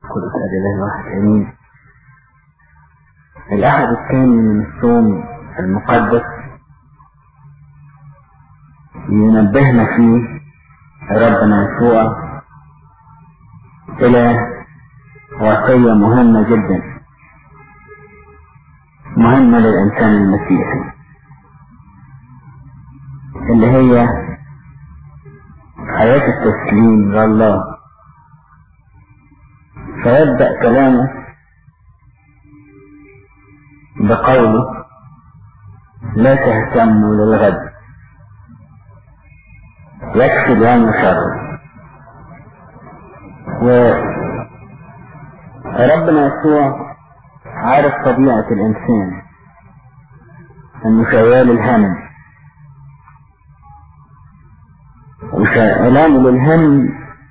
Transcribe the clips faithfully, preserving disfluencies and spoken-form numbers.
كل سنة لله واحد أمين. الأحد الثاني من الصوم المقدس ينبهنا فيه ربنا يسوع إلى وصية مهمة جدا، مهمة للإنسان المسيحي، اللي هي حياة التسليم لله. فيبدأ كلامه بقوله لا تهتموا للغد، يكفي اليوم شر. وربنا يسوع عارف طبيعة الإنسان أنه شغال الهم، وشغلان للهم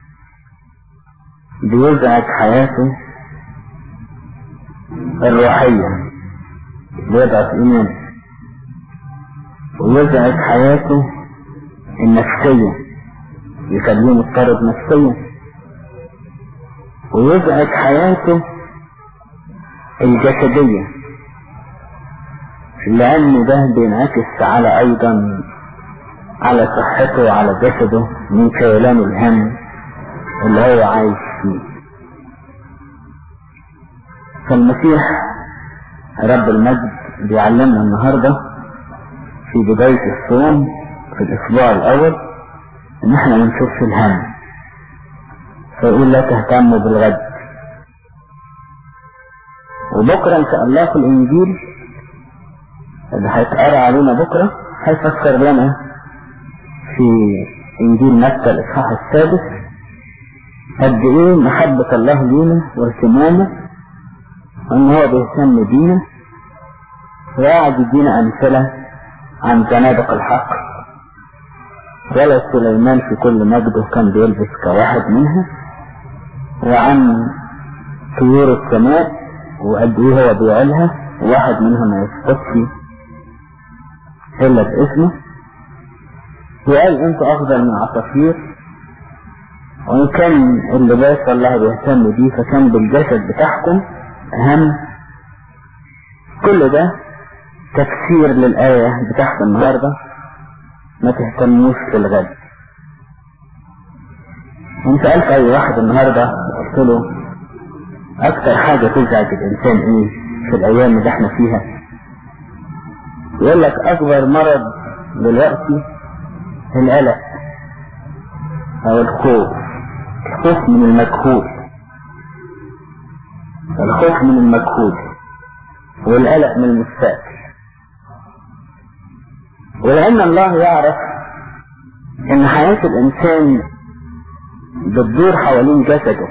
بيزعج حياته الروحية، بيضعف إيمانه، ويزعج حياته النفسية، يخليه مضطرب نفسيا، ويزعج حياته الجسدية، لأن ده بينعكس على أيضا على صحته وعلى جسده من كيلان الهم اللي هو عايش فيه. فالمسيح رب المجد بيعلمنا النهاردة في بداية الصوم في الأسبوع الأول إن احنا ما نشوفش الهم، فيقول لا تهتموا بالغد. وبكرة إن شاء الله في الإنجيل اللي هيتقرأ علينا بكرة هيفسر لنا في إنجيل متى الإصحاح السادس قد إيه محبة الله لينا واهتمامه، وإن هو بيهتم بينا، وقاعد يدينا أمثلة عن زنادق الحق. ولد سليمان في كل مجده كان بيلبس كواحد منها، وعن طيور السماء وقد إيه هو بيعلها، وواحد منها ما يسقطش إلا باسمه. وقال أنتوا أفضل من عصافير، وإن كان اللباس الله بيهتم بيه فكان بالجسد بتاعكم أهم. كل ده تفسير للآية بتاعت النهاردة ما تهتموش في الغد. وانت سألت أي واحد النهاردة قلت له أكتر حاجة تزعج الإنسان إيه في الأيام اللي احنا فيها؟ يقول لك أكبر مرض دلوقتي القلق أو الخوف، الخوف من المجهول، الخوف من المجهول والقلق من المستقبل. ولأن الله يعرف إن حياة الإنسان بتدور حوالين جسده،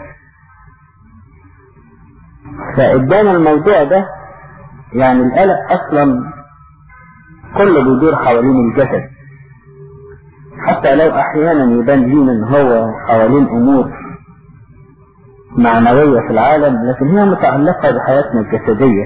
فقدام الموضوع ده يعني القلق أصلا كله بيدور حوالين الجسد، حتى لو أحيانا يبان لينا إن هو حوالين أمور معنوية في العالم، لكن هي متعلقة بحياتنا الجسدية.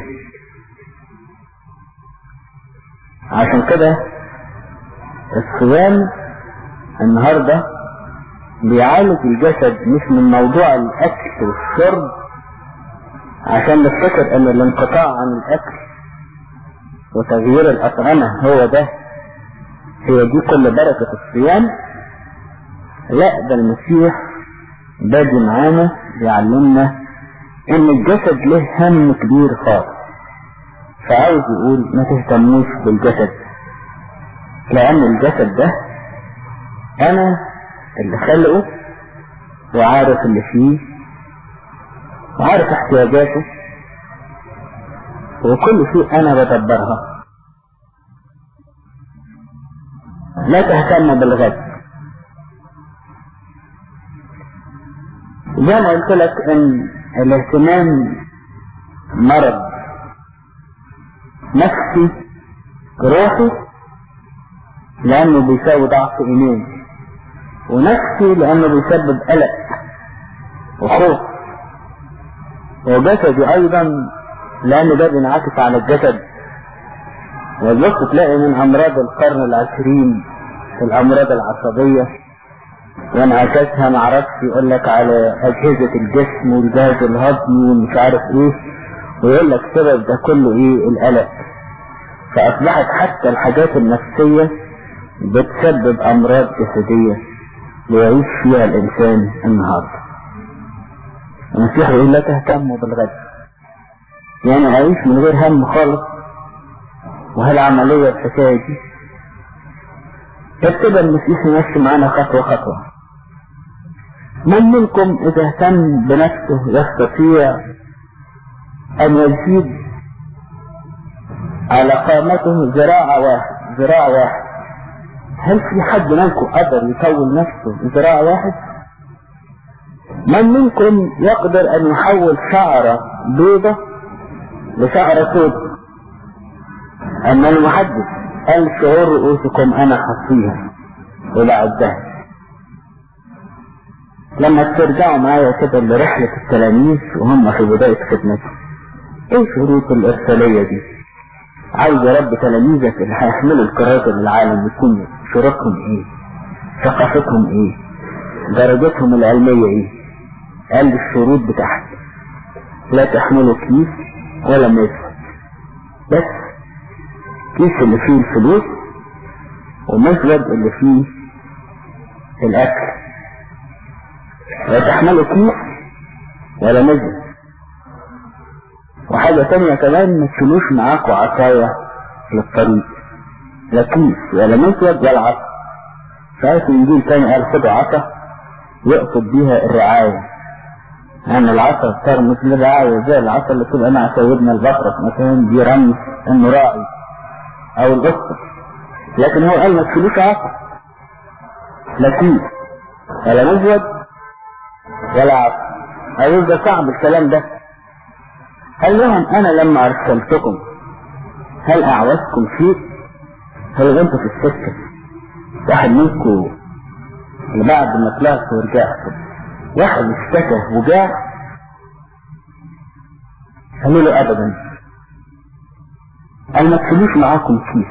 عشان كده الصيام النهاردة بيعالج الجسد مش من موضوع الأكل والشرب، عشان نفتكر أن الانقطاع عن الأكل وتغيير الأطعمة هو ده، هي دي كل بركة الصيام. لا، ده المسيح باجي معانا بيعلمنا ان الجسد له هم كبير خالص، فعاوز يقول ما تهتموش بالجسد، لان الجسد ده انا اللي خلقه وعارف اللي فيه وعارف احتياجاته، وكل شيء انا بدبرها. لا تهتم بالغد. زي ما قلت لك ان الاهتمام مرض نفسي روحي، لانه بيساوي ضعف ايمان، ونفسي لانه بيسبب قلق وخوف، وجسدي ايضا لان ده بينعكس على الجسد. والوقت تلاقي من امراض القرن العشرين الامراض العصبية وانعكاسها معرفش يقول لك على اجهزة الجسم والجهاز الهضمي ومش عارف ايه، ويقول لك سبب ده كله ايه؟ القلق. فاصبحت حتى الحاجات النفسية بتسبب امراض جسدية ليعيش فيها الانسان النهاردة. المسيح يقول لا تهتموا بالغد، يعني اعيش من غير هم خالص. وهالعملية الحكاية دي ابتدى المسيح يمشي معانا خطوة خطوة. من منكم اذا اهتم بنفسه يستطيع ان يزيد على قامته ذراع واحد ذراع واحد؟ هل في حد منكم قدر يطول نفسه ذراع واحد؟ من منكم يقدر ان يحول شعرة بيضة لشعرة سوداء؟ اما المحدث قال شعور رؤوسكم انا حصيها وبعدها. لما ترجعوا معايا كده لرحلة التلاميذ وهم في بداية خدمتهم، ايه شروط الارسالية دي؟ عايز يا رب تلاميذك اللي هيحملوا الكرازة للعالم يكون شروطهم ايه؟ ثقافتهم ايه؟ درجتهم العلمية ايه؟ قال الشروط بتاعتك لا تحملوا كيس ولا مزود، بس كيس اللي فيه الفلوس ومزود اللي فيه الاكل. لا تحملوا كيس ولا مزود. وحاجة تانية كمان، ما تشيلوش معاكوا عصاية للطريق، لا كيس ولا مزود ولا عصا. فآية الإنجيل تاني قال خدوا عصا يقصد بيها الرعاية، يعني العصا ترمز للرعاية، زي العصا اللي تبقى مع سيدنا البطرس مثلا دي رمز انه راعي او القصة. لكن هو قال ما تشيلوش عصا، لا كيس ولا مزود ولا عصا. أقول ده صعب الكلام ده. قال لهم انا لما ارسلتكم هل اعوزكم شيء؟ هل انتوا في السكة واحد منكم اللي بعد ما طلعت ورجعت واحد اشتكى وجاع؟ قالوا له ابدا. قال ما تشيلوش معاكم كيس.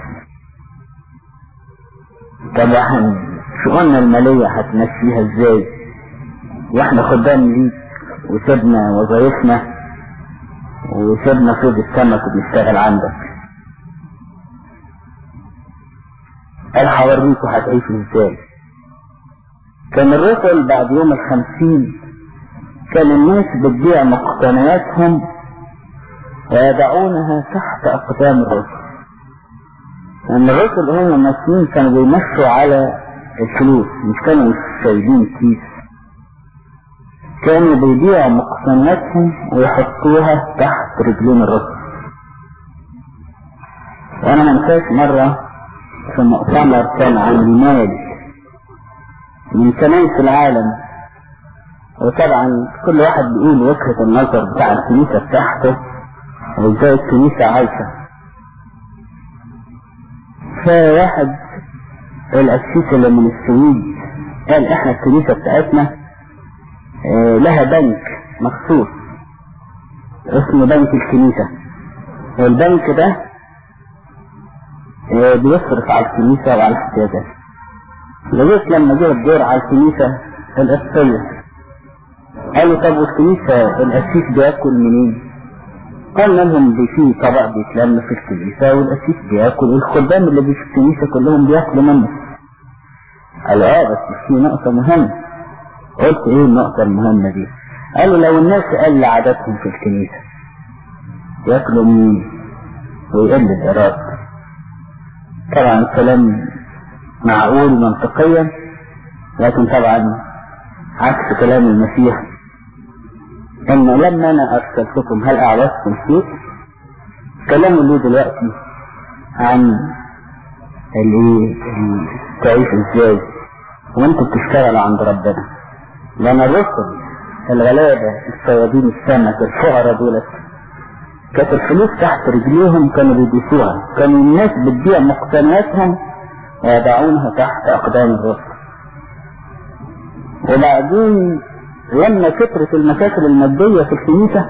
طب احنا شؤوننا المالية هتمشيها ازاي واحنا خدام ليك وسيبنا وظايفنا وسيبنا صيد السمك وبنشتغل عندك؟ قال هوريكوا هتعيشوا ازاي. كان الرسل بعد يوم الخمسين كان الناس بتبيع مقتنياتهم ويضعونها تحت اقدام الرسل. لان يعني الرسل هم المسيحيين كانوا بيمشوا على الفلوس، مش كانوا سايبين كيس، كانوا بيبيعوا مقتنياتهم ويحطوها تحت رجلين الرسل. وانا منساش مرة في مؤتمر كان عن المال من كنائس العالم، وطبعا كل واحد بيقول وجهة النظر بتاع الكنيسة بتاعته وازاي الكنيسة عايشة. فواحد الأسيس اللي من السويد قال احنا الكنيسة بتاعتنا اه لها بنك مخصوص اسمه بنك الكنيسة، والبنك ده اه بيصرف على الكنيسة وعلى الاحتياجات. لغاية لما جه الدور على الكنيسة القبطية قالوا طب والكنيسة الأسيس بياكل منين؟ قالنا لهم دي في طبق بيتلم في الكنيسة والأسيس بياكل، والخدام اللي في الكنيسة كلهم بياكلوا منه. قالوا اه بس في نقطة مهمة. قلت ايه النقطة المهمة دي؟ قالوا لو الناس قل عددهم في الكنيسة ياكلوا مين ويقل الإيراد. طبعا الكلام معقول منطقيا، لكن طبعا عكس كلام المسيح ان لما انا ارسلتكم هل اعوزتم شيء. كلام اللي دلوقتي عن الايه تعيش ازاي وانتوا بتشتغلوا عند ربنا. لان الرسل الغلابة الصيادين السمك الفقراء دولت كانت الفلوس تحت رجليهم كانوا بيدوسوها، كانوا الناس بتبيع مقتنياتهم ويضعونها تحت اقدام الرسل. وبعدين لما كثرت المشاكل المادية في الكنيسة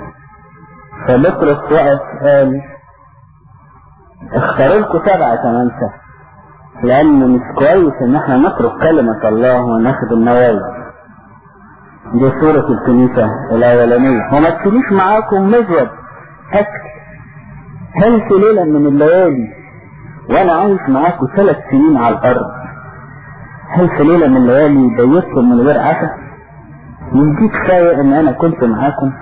فبطرس وقف قال اختاروا لكم سبعة ثمانسة لأنه مش كويس إن احنا نترك كلمة الله وناخد النوايا. دي صورة الكنيسة الأولانية. وما تشيلوش معاكم مزود أكل. هل في ليلة من الليالي وأنا عايش معاكم ثلاث سنين على الأرض، هل في ليلة من الليالي بيتكم من غير عشاء؟ مش دي كفاية إن أنا كنت معاكم؟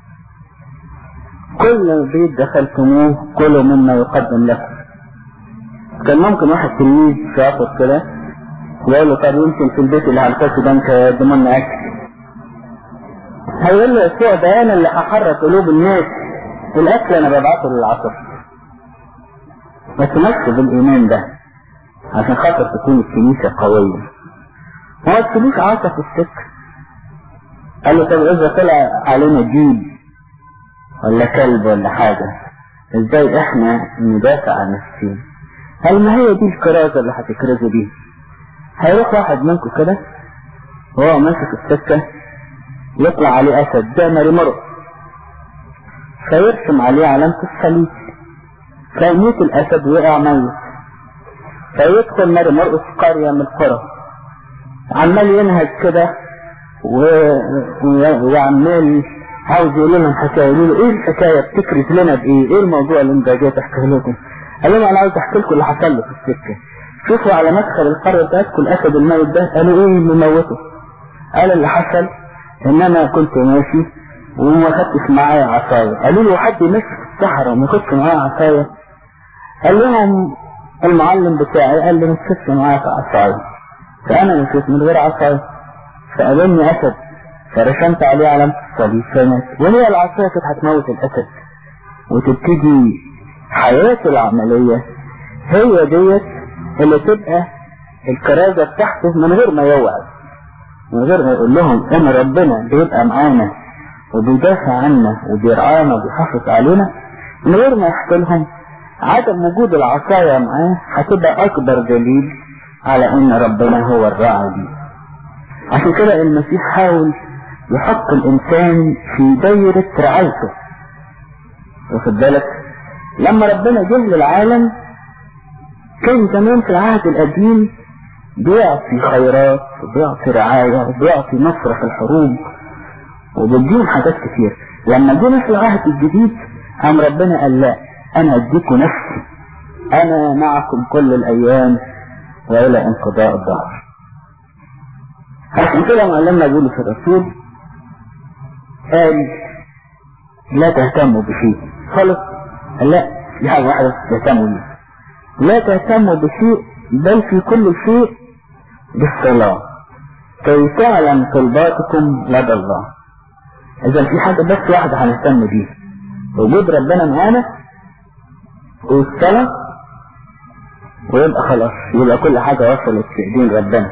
كل بيت دخلتموه كلوا مما يقدم لكم. كان ممكن واحد تلميذ شاطر كده يقول له طب يمكن في البيت اللي هنخش ده انت يقدموا لنا اكل. هيقول له يسوع ده انا اللي هحرك قلوب الناس، الاكل انا ببعته للعصر. ما تمشوا بالايمان ده عشان خاطر تكون الكنيسه قويه. وما تسيبوش عصا في السكه. قال له طب اذا طلع علينا ديب ولا كلب ولا حاجه ازاي احنا ندافع عن نفسنا؟ هل ما هي دي الكرازة اللي هتكرزوا بيها؟ هيروح واحد منكم كده وهو ماسك السكة يطلع عليه أسد ده ماري مرق، فيرسم عليه علامة الصليب، فيموت الأسد ويقع ميت، فيدخل ماري مرق في قرية من القرى عمال ينهج كده و... و... وعمال عاوز يقول لهم حكاية. يقولوا له ايه الحكاية بتكرز لنا بايه؟ ايه الموضوع اللي انت جاي تحكي لكم؟ قال لهم انا عاوز احكي لكم اللي حصل له في السكه. شوفوا على مدخل القريه بتاعتكم الاسد الميت ده. قالوا ايه اللي موته؟ قال اللي حصل ان انا كنت ماشي وما خدتش معايا عصايه. قالوا له حد ماشي في الصحراء وما خدتش معايا عصايه؟ قال لهم المعلم بتاعي قال لي ما تخدش معايا عصايه، فانا مشيت من غير عصايه فقابلني اسد فرسمت عليه علامه الصليب فمات. وهي العصايه كانت هتموت الاسد. وتبتدي حياته العملية هي ديت اللي تبقى الكرازة بتاعته من غير ما يوعد، من غير ما يقول لهم ان ربنا بيبقى معانا وبيدافع عنا وبيرعانا وبيحافظ علينا، من غير ما يحكي لهم. عدم وجود العصاية معاه هتبقى اكبر دليل على ان ربنا هو الراعي دي. عشان كده المسيح حاول يحط الانسان في دايرة رعايته. واخد بالك؟ لما ربنا جه للعالم كان زمان في العهد القديم بيعطي خيرات وبيعطي رعاية وبيعطي نصر في الحروب وبيديهم حاجات كتير. لما جينا في العهد الجديد قام ربنا قال لا، انا اديكم نفسي، انا معكم كل الايام والى انقضاء الدهر. عشان كده معلمنا بولس الرسول قال لا تهتموا بشيء خالص. لا، دي حاجة واحدة تهتموا بيها. لا تهتموا بشيء بل في كل شيء بالصلاة كي تعلم طلباتكم لدى الله. إذا في حاجة بس واحدة هنهتم بيها، وجود ربنا معانا والصلاة، ويبقى خلاص يبقى كل حاجة وصلت في ايدين ربنا.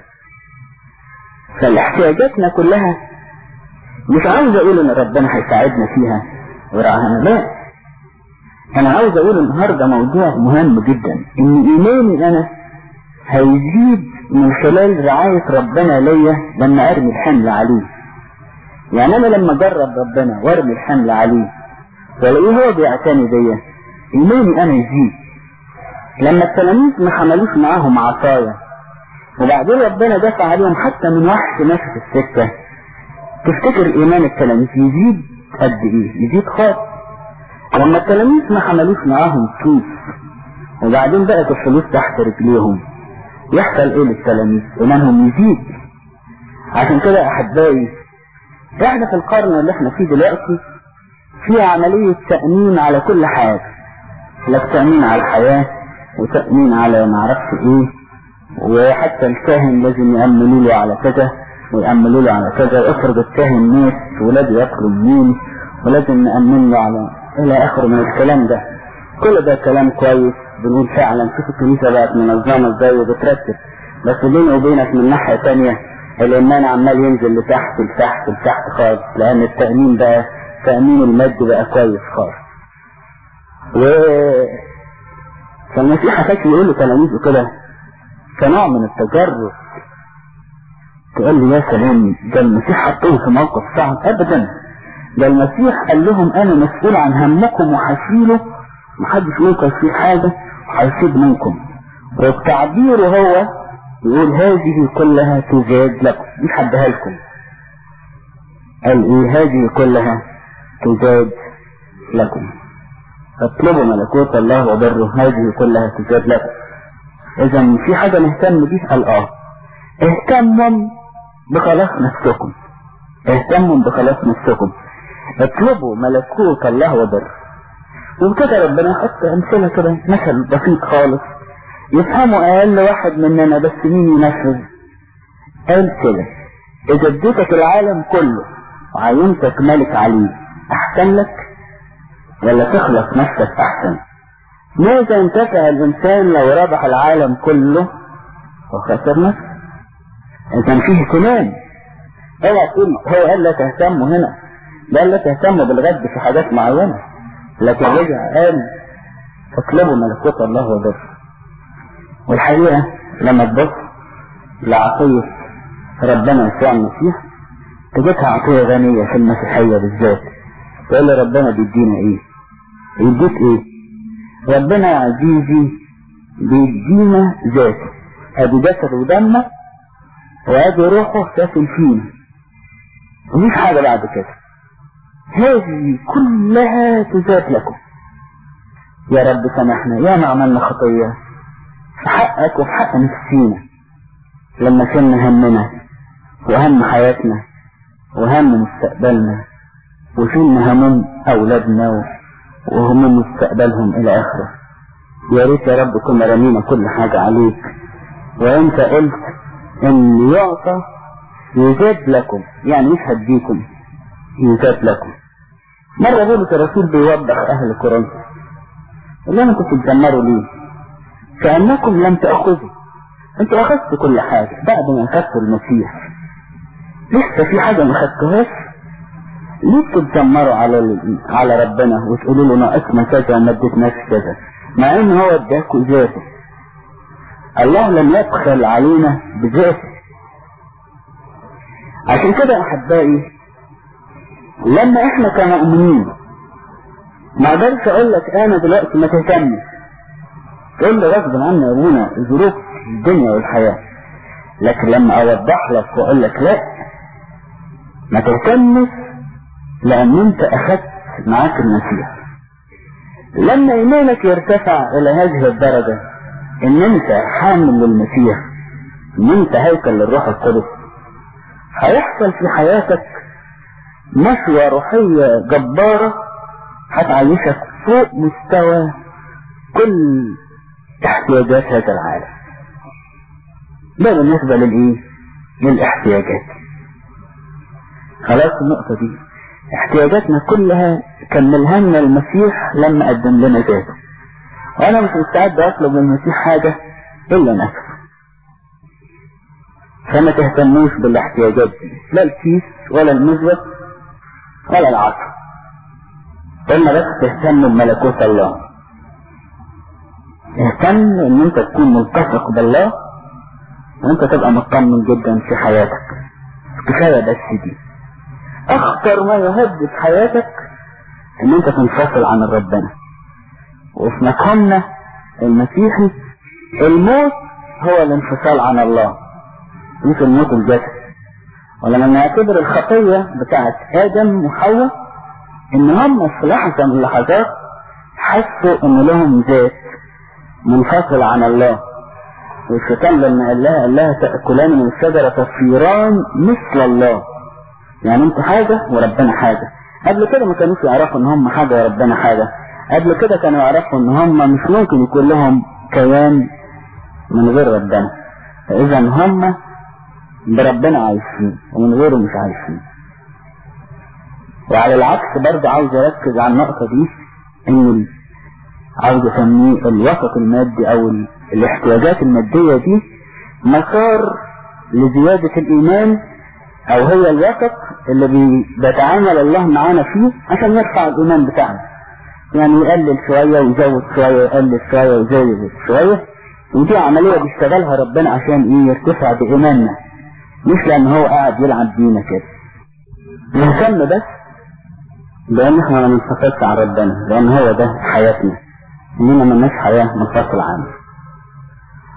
فالاحتياجاتنا كلها مش عاوز اقول ان ربنا هيساعدنا فيها وراها، لا، انا عاوز اقول النهاردة موضوع مهم جدا، ان ايماني انا هيزيد من خلال رعاية ربنا ليا لما ارمي الحمل عليه. يعني انا لما اجرب ربنا وارمي الحمل عليه والاقيه هو بيعتني بيا، ايماني انا يزيد. لما التلاميذ ما حملوش معاهم عصايا وبعدين ربنا دافع عليهم حتى من وحش ماشي في السكة، تفتكر ايمان التلاميذ يزيد قد ايه؟ يزيد خالص. لما التلاميذ ما حملوش معاهم كيس وبعدين بقت الفلوس تحت رجليهم، يحصل ايه للتلاميذ؟ ايمانهم يزيد. عشان كده احبائي، احنا في القرن اللي احنا فيه دلوقتي في عملية تأمين على كل حاجة، لك تأمين على الحياة وتأمين على معرفش ايه، وحتى الكاهن لازم يأمنوا له على كذا ويأمنوا له على كذا، افرض الكاهن مات ولاده ياكلوا منين ولازم نأمن له على الى اخره من الكلام ده. كل ده كلام كويس، بنقول فعلا شوف الكنيسة بقت منظمة ازاي وبترتب، بس بيني وبينك من ناحية تانية الإيمان عمال ينزل لتحت لتحت لتحت خالص، لأن التأمين بقى تأمين المادي بقى كويس خالص. و فالمسيح حكاك يقول له تلاميذه كده كنوع من التجرد، تقول لي يا سلام ده المسيح حطوه في موقف صعب؟ أبدا، ده المسيح قال لهم أنا مسؤول عن همكم وحشيله، محدش منكم يشيل حاجة وهيسيب منكم، وبتعبيره هو يقول هذه كلها تزاد لكم، مش حدها لكم، قال ايه؟ هذه كلها تزاد لكم، اطلبوا ملكوت الله وبره، هذه كلها تزاد لكم. اذا في حاجة نهتم بيها؟ قال اه اهتموا بخلاص نفسكم، اهتموا بخلاص نفسكم، اطلبوا ملكوت الله وبره. وكده ربنا يحط امثله كده، مثل بسيط خالص يفهمه اقل واحد مننا، بس مين ينفذ؟ قال كده: اذا اديتك العالم كله وعينتك ملك عليه، احسن لك ولا تخلص نفسك احسن؟ ماذا انتفع الانسان لو ربح العالم كله وخسر نفسه؟ اذا فيه اهتمام. اوعى تقول هو قال لا تهتموا هنا، لا لا تهتموا بالغد في حاجات معينه، لكن رجع قال اطلبوا ملكوت الله وبره. والحقيقه لما تبص لعطيه ربنا يسوع المسيح تجدها عطيه غنيه في المسيحيه بالذات. تقول لي ربنا بيدينا ايه؟ يديك ايه؟ ربنا يا عزيزي بيدينا ذاته، ادي جسد ودمه وادي روحه ساكن فينا، ومفيش حاجه بعد كده. هذه كلها تزاد لكم. يا رب سامحنا يا ما عملنا خطيه في حقك وفي حق نفسينا، لما كنا همنا وهم حياتنا وهم مستقبلنا، وشلنا هموم اولادنا وهم مستقبلهم الى اخره. يا ريت يا رب كنا رمينا كل حاجة عليك، وانت قلت ان يعطى يزاد لكم، يعني مش هديكم، يزاد لكم. مرة بولس الرسول بيوضح اهل كورنثوس اللي انا كنت بتذمروا ليه؟ كأنكم لم تأخذوا، انتوا اخذتوا كل حاجة بعد ما اخذتوا المسيح، لسه في حاجة ما خدتوهاش. ليه بتتذمروا على على ربنا وتقولوا له ناقصنا كذا وما اديتناش كذا، مع ان هو اداكوا ذاته؟ الله لم يبخل علينا بذاته. عشان كده احبائي لما احنا كمؤمنين ما اقدرش اقول لك انا دلوقتي ما تهتمش، تقول لي غصب عني يا ابونا ظروف الدنيا والحياه، لكن لما اوضح لك واقول لك لا ما تهتمش لان انت اخذت معاك المسيح. لما ايمانك يرتفع الى هذه الدرجة ان انت حامل للمسيح، ان انت هيكل للروح القدس، هيحصل في حياتك نشوة روحية جبارة هتعيشك فوق مستوى كل احتياجات هذا العالم. ده بالنسبة للايه؟ للاحتياجات. خلاص النقطة دي احتياجاتنا كلها كملها لنا المسيح لما قدم لنا ذاته، وانا مش مستعد اطلب من المسيح حاجة الا نفسه. فما تهتموش بالاحتياجات دي، لا الكيس ولا المزود ولا العصر، ثم بس تهتم بملكوت الله. اهتم ان انت تكون ملتصق بالله وانت تبقى مطمن جدا في حياتك. كفاية بس دي. اخطر ما يهدد حياتك ان انت تنفصل عن ربنا. وفي مفهومنا المسيحي الموت هو الانفصال عن الله، مش الموت الجسد. ولما نعتبر الخطية بتاعت ادم وحواء ان هم في لحظة من اللحظات حسوا ان لهم ذات منفصل عن الله. والشيطان لما قال لها قال لها تأكلان من الشجرة تصيران مثل الله، يعني انت حاجة وربنا حاجة. قبل كده ما كانوش يعرفوا ان هم حاجة وربنا حاجة، قبل كده كانوا يعرفوا ان هم مش ممكن يكون لهم كيان من غير ربنا، فاذا هم بربنا عايشين ومن غيره مش عايشين. وعلى العكس برضه عاوز اركز على النقطة دي، ان عاوز اسميه الوسط المادي او الاحتياجات المادية دي مسار لزيادة الايمان، او هي الوسط اللي بيتعامل الله معانا فيه عشان يرفع الايمان بتاعنا. يعني يقلل شوية ويزود شوية، يقلل شوية ويزود شوية، ودي عملية بيشتغلها ربنا عشان ايه؟ يرتفع بإيماننا، مش لان هو قاعد يلعب بينا كده. نهتم بس لان احنا ما ننفصلش عن ربنا، لان هو ده حياتنا، اننا ملناش حياة منفصل عنه.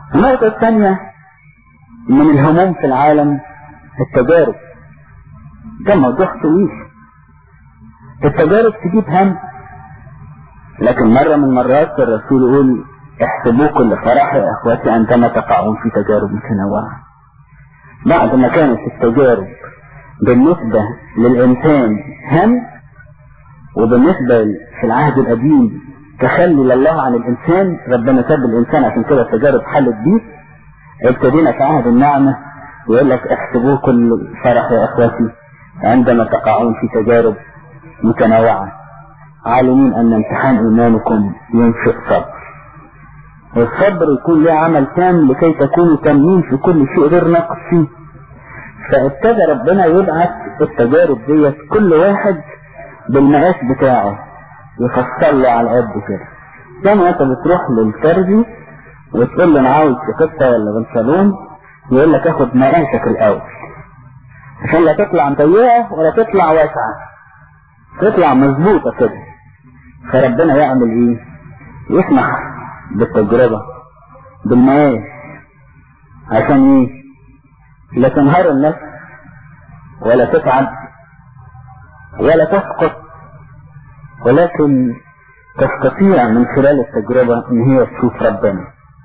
النقطة الثانية من الهموم في العالم التجارب. ده موضوع طويل. التجارب تجيب هم، لكن مرة من مرات الرسول يقول احسبوا كل فرح يا اخواتي عندما تقعون في تجارب متنوعة. بعد ما كانت التجارب بالنسبة للإنسان هم، وبالنسبة في العهد القديم تخلي الله عن الإنسان، ربنا ساب الإنسان عشان كده التجارب حلت بيه. ابتدينا في عهد النعمة ويقول لك احسبوه كل فرح يا اخواتي عندما تقعون في تجارب متنوعة، عالمين ان امتحان ايمانكم ينشئ صبر، والصبر يكون له عمل تام لكي تكونوا تامين في كل شيء غير ناقص فيه. فابتدى ربنا يبعث التجارب ديت كل واحد بالمقاس بتاعه، يفصل له على قد كده. زي ما انت بتروح للترجي وتقول له انا عاوز قطه ولا بنطلون، يقول لك اخد مقاسك الاول عشان لا تطلع ضيقه ولا تطلع واسعه، تطلع مظبوطه كده. فربنا يعمل ايه؟ يسمح بالتجربه بالمقاس عشان ايه؟ لا تنهار النفس ولا تتعب ولا تسقط، ولكن تستطيع من خلال التجربة ان هي تشوف ربنا.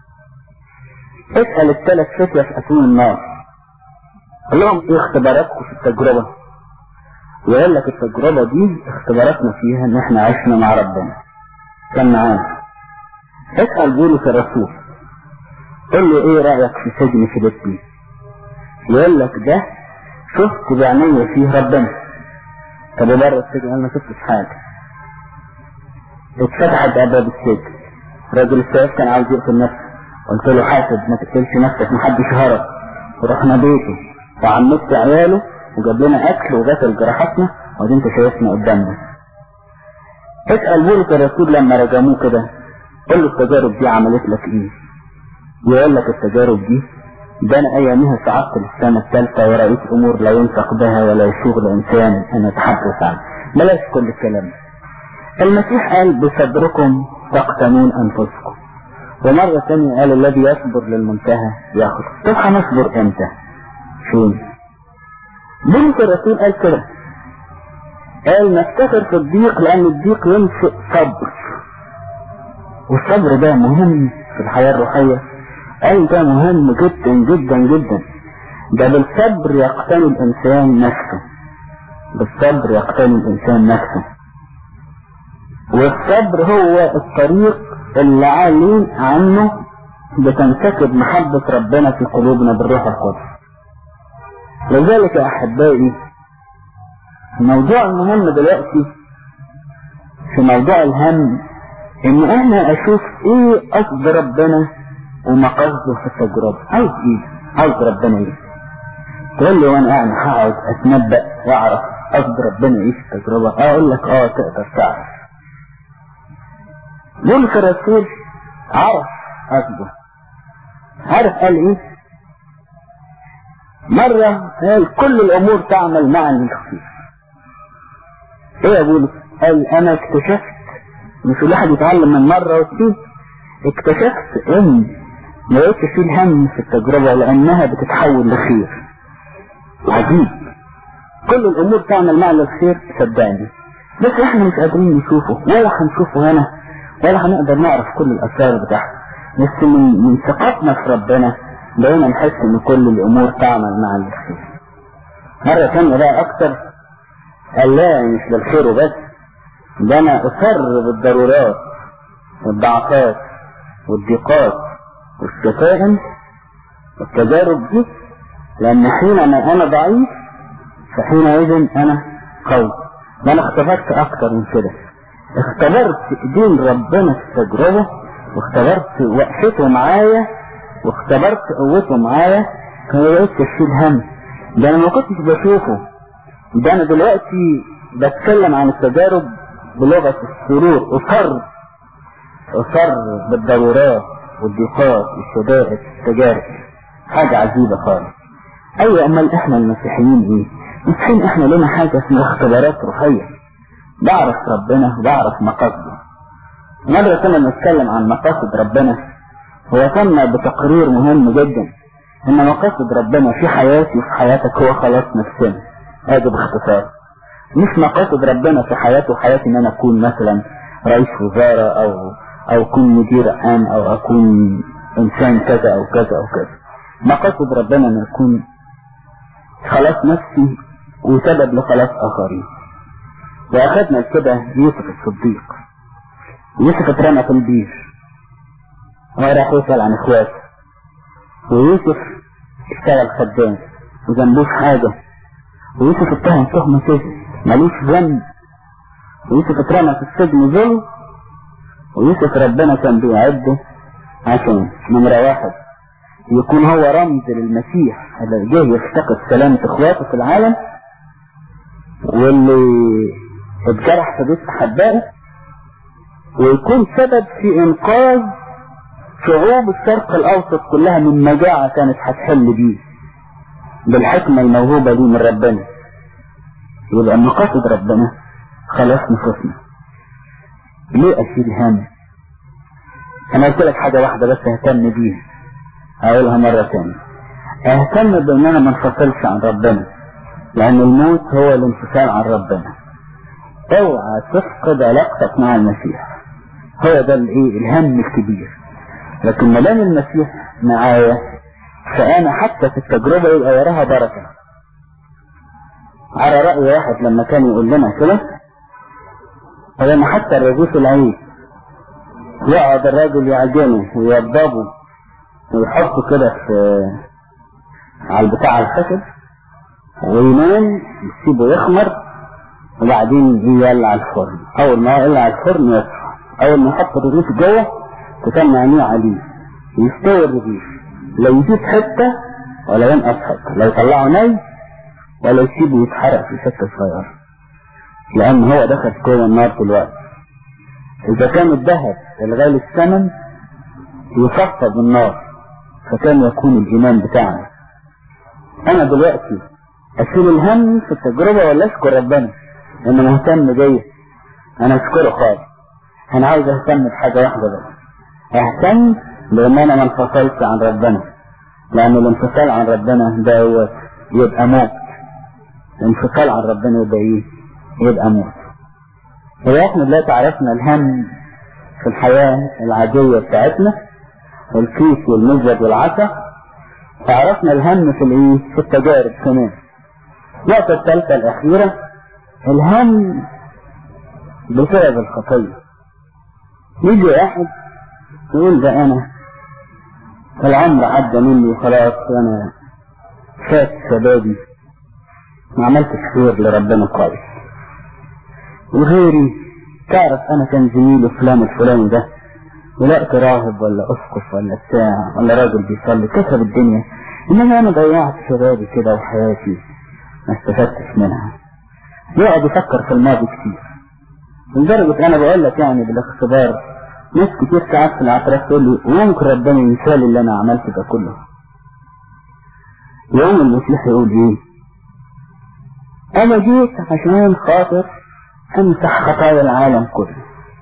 اسأل الثلاث فتية في أتون النار، قال لهم ايه اختباراتكم في التجربة؟ ويقول لك التجربة دي اختباراتنا فيها ان احنا عشنا مع ربنا، كان معانا. اسأل بولس الرسول، قل له ايه رأيك في سجن فيليبي؟ يقول لك ده شفت بعيني فيه ربنا. طب بره السجن قال ما شفتش حاجة. اتفتحت ابواب السجن، راجل السيف كان عاوز يقتل نفسه، قلت له حاسب ما تقتلش نفسك، محدش هرب. ورحنا بيته وعمدت عياله وجاب لنا اكل وغسل جراحاتنا، وادي انت شايفنا قدامنا. اسأل بولس الرسول لما رجموه كده، قل له التجارب دي عملت لك ايه؟ يقول لك التجارب دي ده انا ايامها صعدت للسنة الثالثة ورأيت امور لا ينطق بها ولا يشغل انسان ان يتحدث عنها. بلاش كل الكلام. المسيح قال بصبركم تقتنون انفسكم، ومرة ثانية قال الذي يصبر للمنتهى ياخذ. طب هنصبر امتى؟ فين؟ بولس الرسول قال كده، قال نفتخر في الضيق لان الضيق ينشئ صبر، والصبر ده مهم في الحياة الروحية. قال ده مهم جدا جدا جدا، ده بالصبر يقتني الانسان نفسه، بالصبر يقتني الانسان نفسه. والصبر هو الطريق اللي عالي عنه بتنسكب محبة ربنا في قلوبنا بالروح القدس. لذلك يا احبائي الموضوع المهم دلوقتي في موضوع الهم ان انا اشوف ايه قصد ربنا ومقصده في التجربة. عاوز ايه؟ عاوز ربنا ايه؟ تقول لي وانا يعني هقعد اتنبأ واعرف قصد ربنا ايه في التجربة؟ اقول لك اه تقدر تعرف. بولس الرسول عرف قصده، عارف قال ايه؟ مرة قال كل الامور تعمل معا للخير. ايه يا بولس؟ قال انا اكتشفت، مش الواحد يتعلم من مرة واتنين، اكتشفت ان ما لقيتش فيه الهم في التجربة لانها بتتحول لخير. عجيب، كل الامور تعمل معا للخير صدقني، بس احنا مش قادرين نشوفه ولا هنشوفه هنا ولا هنقدر نعرف كل الاسرار بتاعته، بس من من ثقتنا في ربنا بقينا نحس ان كل الامور تعمل معا للخير. مرة ثانية بقى اكتر قال لا مش للخير وبس، ده انا اصر بالضرورات والضعفات والضيقات والشتائم والتجارب دي، لان حينما انا ضعيف فحينئذ انا قوي. ده انا اختبرت اكتر من كده، اختبرت دين ربنا في التجربة، واختبرت وقفته معايا، واختبرت قوته معايا، كان بقيت تشيل هم. ده انا ما كنتش بشوفه، ده انا دلوقتي بتكلم عن التجارب بلغة السرور. اصر اصر بالضرورات والضيقات والشدائد والتجارب، حاجة عجيبة خالص. ايوه امال احنا المسيحيين ايه؟ مسيحيين احنا لنا حاجة اسمها اختبارات روحية، بعرف ربنا وبعرف مقاصده. مرة كنا نتكلم عن مقاصد ربنا هو سمى بتقرير مهم جدا ان مقاصد ربنا في حياتي وفي حياتك هو خلاص نفسنا. ادي باختصار، مش مقاصد ربنا في حياتي وحياتي ان انا اكون مثلا رئيس وزارة او او اكون مدير عام او اكون انسان كذا او كذا او كذا. مقاصد ربنا ان اكون خلاص نفسي وسبب لخلاص اخرين. واخدنا كده يوسف الصديق. يوسف اترمى في البير وراح يسأل عن اخواته، ويوسف اشتغل خدام وذنبوش حاجة، ويوسف اتهم تهمة سجن ملوش ذنب، ويوسف اترمى في السجن ظلم، ويوسف ربنا كان بيعده عشان نمرة واحد يكون هو رمز للمسيح اللي جه يفتقد سلامة اخواته في العالم واللي اتجرح في بيت احبائه، ويكون سبب في انقاذ شعوب الشرق الاوسط كلها من مجاعة كانت هتحل بيه بالحكمة الموهوبة دي من ربنا. يبقى مقاصد ربنا خلاص نفسنا. ليه اشيل هم؟ انا قلت لك حاجة واحدة بس اهتم بيها، اقولها مرة تانية، اهتم بان انا ما انفصلش عن ربنا، لان الموت هو الانفصال عن ربنا. اوعى تفقد علاقتك مع المسيح، هو ده الايه الهم الكبير. لكن ما دام المسيح معايا فانا حتى في التجربة يبقى وراها بركة. على رأي واحد لما كان يقول لنا كده، لما حتى الرغيف العيد يقعد الراجل يعجنه ويوضبه ويحطه كده في على البتاع الخشب وينام يسيبه يخمر وبعدين يولع الفرن. اول ما يولع الفرن يصحى، اول ما يحط الرغيف جوه تسمع عينيه عليه يستوي الرغيف، لا يزيد حته ولا ينقص حته، لا يطلعه ني ولا يسيبه يتحرق في حته صغيره، لان هو دخل جوه النار دلوقتي. اذا كان الذهب الغالي الثمن يصفى بالنار فكان يكون الايمان بتاعنا. انا دلوقتي اشيل الهم في التجربة ولا اشكر ربنا انه مهتم بيا؟ انا اشكره خالص. انا عاوز اهتم بحاجة واحدة بس، اهتم بان انا ما انفصلش عن ربنا، لان الانفصال عن ربنا ده هو يبقى موت. الانفصال عن ربنا يبقى ايه؟ يبقى موت. هو احنا دلوقتي عرفنا الهم في الحياة العادية بتاعتنا، الكيس والمزود والعسى، فعرفنا الهم في الايه؟ في التجارب كمان. النقطة الثالثة الأخيرة الهم بسبب الخطية. يجي واحد يقول ده أنا العمر عدى مني خلاص وأنا فات شبابي ما عملتش خير لربنا كويس، وغيري تعرف أنا كان زميلي فلان الفلاني ده ولقت راهب ولا أسقف ولا بتاع ولا راجل بيصلي كسب الدنيا، إنما أنا ضيعت شبابي كده وحياتي ما استفدتش منها. يقعد يفكر في الماضي كتير، لدرجة أنا بقول لك يعني بالاختبار ناس كتير ساعات في الاعتراف تقول لي وممكن ربنا ينسالي اللي أنا عملته ده كله. يوم المسيح يقول إيه؟ أنا جيت عشان خاطر أمسح خطايا العالم كله،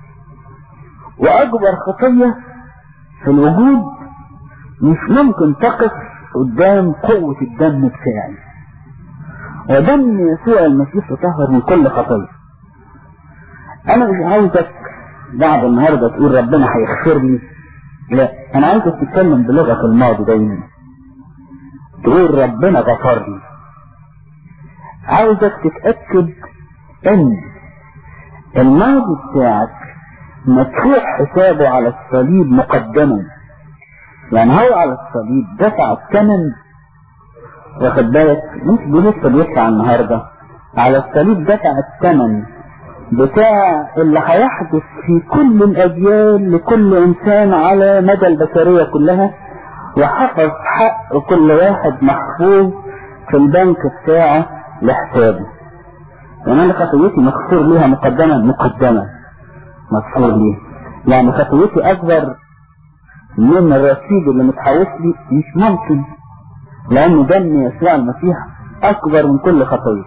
وأكبر خطية في الوجود مش ممكن تقف قدام قوة الدم بتاعي، ودم يسوع المسيح يطهر من كل خطية. أنا مش عاوزك بعد النهاردة تقول ربنا هيغفر لي، لا، أنا عاوزك تتكلم بلغة الماضي دايما، تقول ربنا غفر لي. عاوزك تتأكد ان الماضي بتاعك مدفوع حسابه على الصليب مقدما، يعني هو على الصليب دفع الثمن، واخد بالك؟ مش بلسه بيدفع النهارده، على الصليب دفع الثمن بتاع اللي هيحدث في كل الاجيال لكل انسان على مدى البشريه كلها، وحفظ حق كل واحد محفوظ في البنك بتاعه لحسابه. يعني انا خطيتي مغفور ليها مقدما مقدما مغفور ليها، يعني خطيتي اكبر من الرصيد اللي متحوش لي مش ممكن، لان دم يسوع المسيح اكبر من كل خطيه.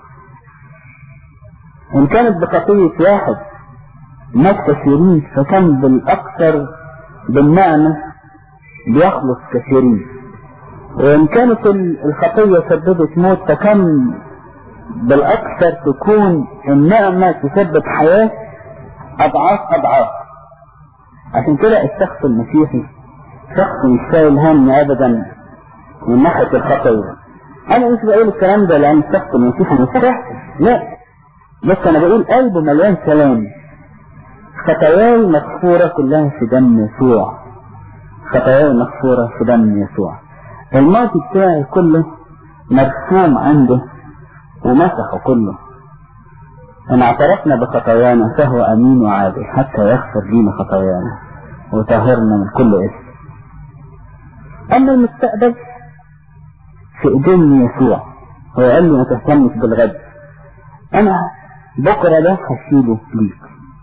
ان كانت بخطيه واحد مات كثيرين، فكان بالاكثر بالمعنى بيخلص كثيرين. وإن كانت الخطية سببت موت فكم بالأكثر تكون النعمة تسبب حياة أضعاف أضعاف. عشان كده الشخص المسيحي شخص مش شايل هم أبدا من ناحية الخطية. أنا مش بقول الكلام ده لأن الشخص المسيحي مسيحي، لا، بس أنا بقول قلبه مليان سلام. خطاياي مغفورة كلها في دم يسوع، خطاياي مغفورة في دم يسوع. الماضي بتاعي كله مرسوم عنده ومسحه كله. إن اعترفنا بخطايانا فهو أمين وعادل حتى يغفر لنا خطايانا ويطهرنا من كل إثم. أما المستقبل في إيدين يسوع، هو قال لي ما تهتمش بالغد، أنا بكرة ده هشيله ليك.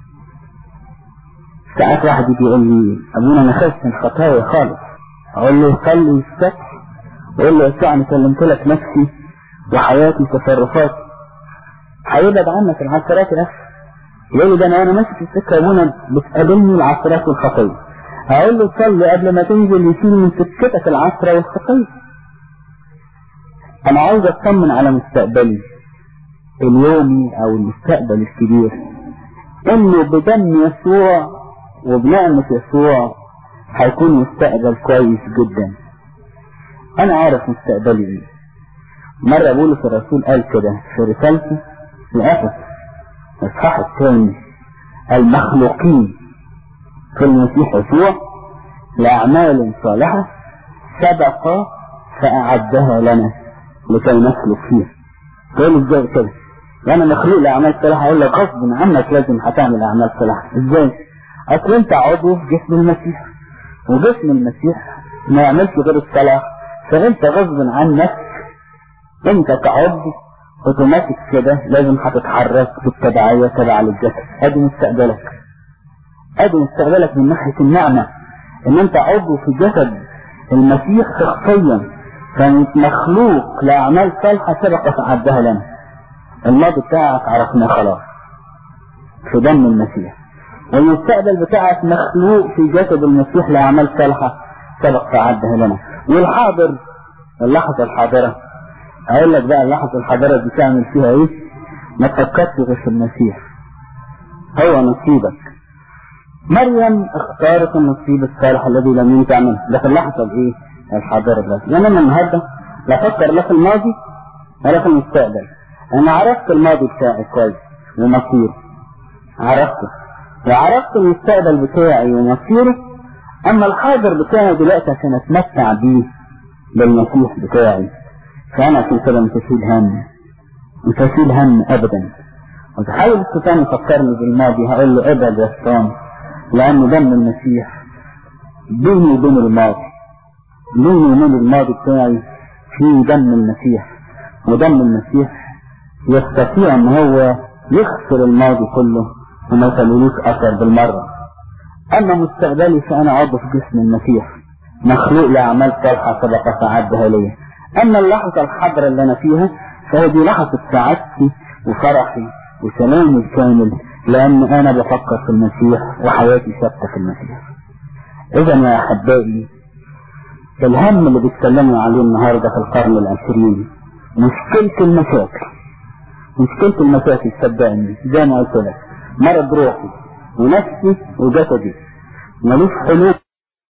ساعات واحد يجي يقول لي أبونا أنا خايف من خطايا خالص، أقول له صلي الصبح وقول له يسوع أنا كلمت لك نفسي وحياتي وتصرفاتي، هيبعد عنك العثرات يا أخي. يقول لي ده أنا أنا ماشي في السكة يا أبونا بتقابلني العثرات والخطية، هقول له صلي قبل ما تنزل يشيل من سكتك العثرة والخطية. أنا عاوز أطمن على مستقبلي اليومي أو المستقبل الكبير، إنه بدم يسوع وبنعمة يسوع هيكون مستقبل كويس جدا. أنا عارف مستقبلي إيه. مرة بولس الرسول قال كده في رسالته لأفسس الإصحاح الثاني: المخلوقين في المسيح يسوع لأعمال صالحة سبق فأعدها لنا لكي نسلك فيها. تقول ازاي كده؟ وانا مخلوق لأعمال صالحة. اقول لك غصب عنك لازم هتعمل أعمال صالحة. ازاي؟ اصل انت عضو في جسم المسيح، وجسم المسيح ما يعملش غير الصلاة، فانت غصب عنك انت كعضو اوتوماتيك كده لازم هتتحرك بالتبعية تبع للجسد. ادي مستقبلك، ادي مستقبلك من ناحية النعمة، ان انت عضو في جسد المسيح شخصيا، فانت مخلوق لأعمال صالحة سبق فعدها لنا. الماضي بتاعك عرفناه خلاص في دم المسيح، والمستقبل بتاعك مخلوق في جسد المسيح لأعمال صالحة سبق فعدها لنا. والحاضر اللحظة الحاضرة، اقول لك بقى اللحظة الحاضرة دي تعمل فيها ايه؟ ما تفكرش غير في المسيح، هو نصيبك. مريم اختارت النصيب الصالح الذي لم ينفع منه، ده في اللحظة الايه؟ الحاضرة دلوقتي. يعني انا النهارده لا افكر لا في الماضي ولا في المستقبل. انا عرفت الماضي بتاعي كويس ومصيره، عرفته، وعرفت المستقبل بتاعي ومصيره. اما الحاضر بتاعي دلوقتي عشان اتمتع بيه بالمسيح بتاعي، فانا عشان كده مش هشيل هم، مش هشيل هم ابدا. وتحاول الشيطان يفكرني بالماضي، هقول له ابعد يا شيطان، لان دم المسيح بيني وبين الماضي، بيني وبين الماضي بتاعي في دم المسيح، ودم المسيح يستطيع ان هو يغسل الماضي كله وما يخليلوش اثر بالمرة. اما مستقبلي فانا عضو في جسم المسيح، مخلوق لاعمال صالحة سبق فعدها لي. اما اللحظة الحاضرة اللي انا فيها فهذه لحظة سعادتي وفرحي وسلامي الكامل، لان انا بفكر في المسيح وحياتي ثابتة في المسيح. اذا يا احبائي، الهم اللي بيتكلموا عليه النهاردة في القرن العشرين مشكلة المشاكل، مشكلة المشاكل صدقني زي ما قلت لك، مرض روحي ونفسي وجسدي ملوش حلول.